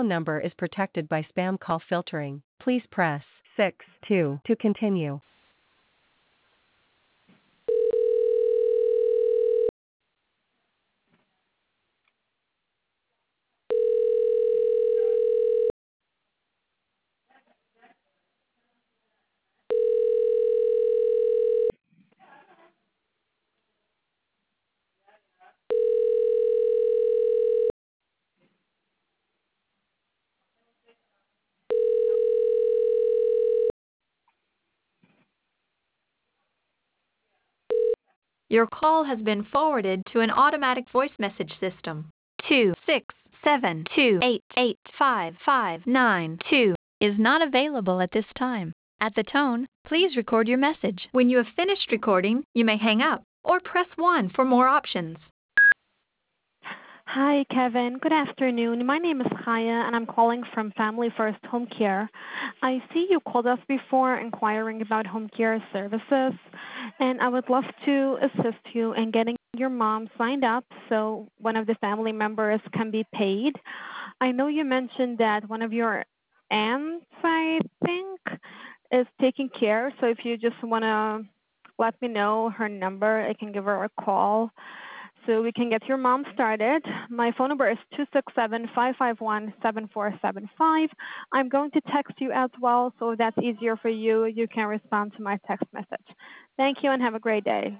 number is protected by spam call filtering. Please press 6 2 to continue. Your call has been forwarded to an automatic voice message system. 26728855592 is not available at this time. At the tone, please record your message. When you have finished recording, you may hang up or press 1 for more options. Hi, Kevin. Good afternoon. My name is Chaya, and I'm calling from Family First Home Care. I see you called us before inquiring about home care services, and I would love to assist you in getting your mom signed up so one of the family members can be paid. I know you mentioned that one of your aunts, I think, is taking care, so if you just want to let me know her number, I can give her a call so we can get your mom started. My phone number is 267-551-7475. I'm going to text you as well, so if that's easier for you, you can respond to my text message. Thank you and have a great day.